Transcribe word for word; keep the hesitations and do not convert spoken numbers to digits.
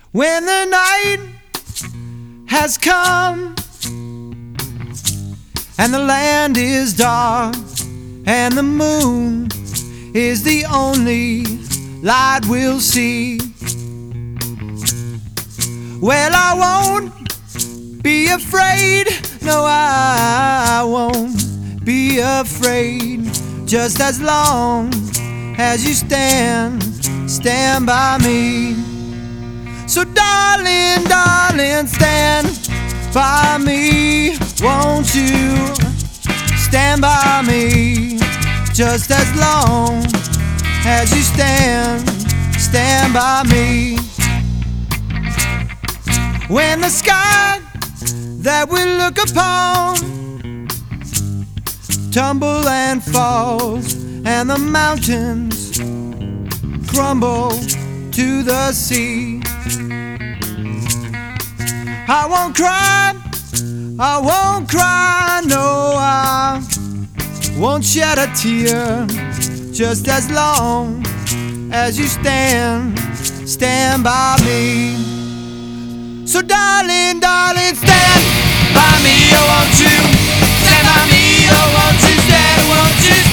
When the night has come and the land is dark and the moon is the only light we'll see, well, I won't be afraid. No, I won't be afraid, just as long as you stand, stand by me. So darling, darling, stand by me. Won't you stand by me, just as long as you stand, stand by me. When the sky that we look upon tumble and falls and the mountains crumble to the sea, I won't cry, I won't cry, no, I won't shed a tear, just as long as you stand, stand by me. So darling, darling, stand by me, oh won't you stand by me, oh won't you stand, won't you